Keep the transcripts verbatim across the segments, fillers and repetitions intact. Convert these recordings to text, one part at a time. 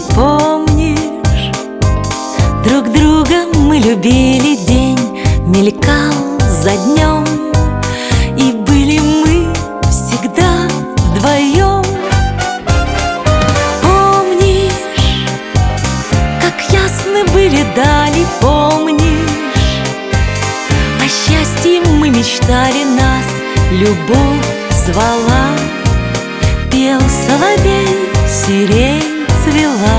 помнишь, друг друга мы любили, день мелькал за днем, и были мы всегда вдвоем. Помнишь, как ясны были дали, помнишь, о счастье мы мечтали, нас любовь звала, пел соловей, сирень цвела.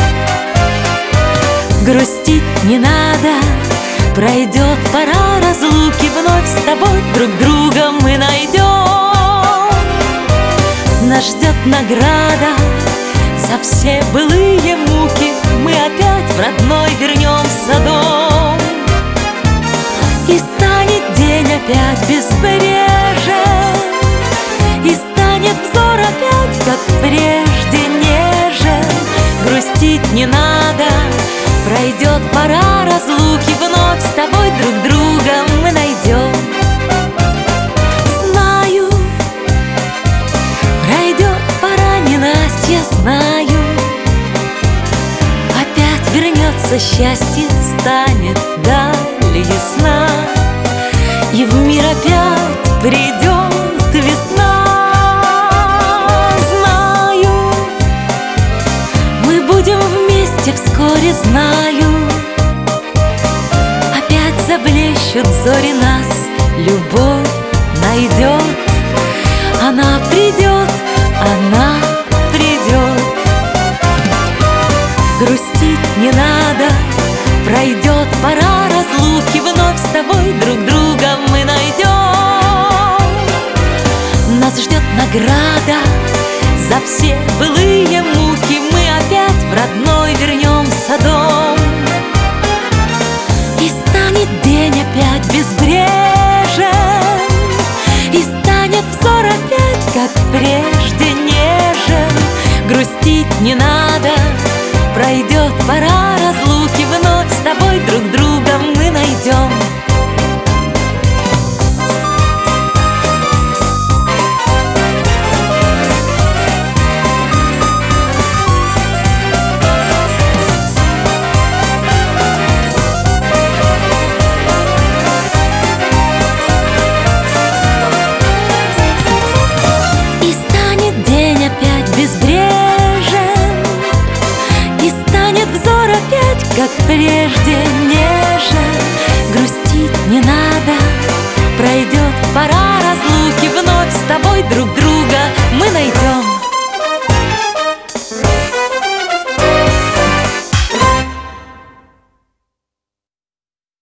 Грустить не надо, пройдет пора разлуки, вновь с тобой друг друга мы найдем. Нас ждет награда за все былые муки, мы опять в родной вернемся дом. И станет день опять безбрежен, и станет взор опять, как прежде, нежен. Грустить не надо, пройдет пора разлуки, вновь с тобой друг друга мы найдем. Знаю, пройдет пора ненастья, знаю, опять вернется счастье, станет даль ясна, и в мир опять придет весна. Знаю, мы будем вместе вскоре, знаю, опять заблещут зори, нас любовь найдет. Она придет, она придет. Грустить не надо, пройдет пора разлуки, вновь с тобой друг друга мы найдем. Нас ждет награда за все былые муки, мы опять в родной вернемся дом. И станет день опять безбрежен, и станет взор опять, как прежде, нежен. Грустить не надо, пройдет пора разлуки, вновь с тобой друг друга мы найдем. И станет день опять безбрежен, и станет взор опять, как прежде, нежен. Грустить не надо, пройдет пора разлуки, вновь с тобой друг друга